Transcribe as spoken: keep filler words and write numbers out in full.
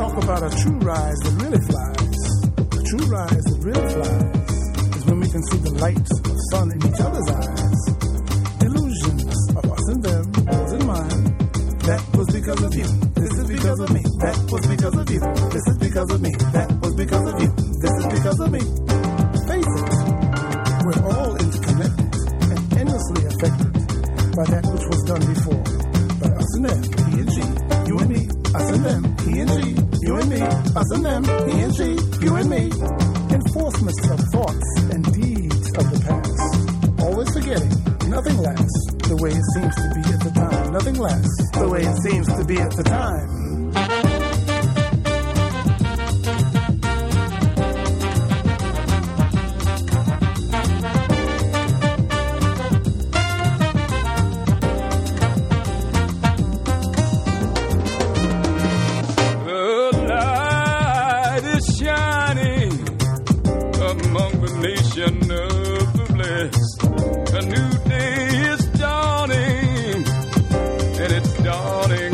talk about a true rise that really flies. A true rise that really flies is when we can see the light of sun in each other's eyes. Illusions of us and them, yours and mine. That was because of you. This is because of me. That was because of you. This is because of me. That was because of you. This is because of me. Face it, we're all interconnected and endlessly affected by that which was done before. By us and them, he and she, you and me. Us and them, he and she, you and me. Us and them, he and she, you and me. Enforcements of thoughts and deeds of the past. Always forgetting, nothing lasts the way it seems to be at the time. Nothing lasts the way it seems to be at the time. Of the blessed, a new day is dawning, and it's dawning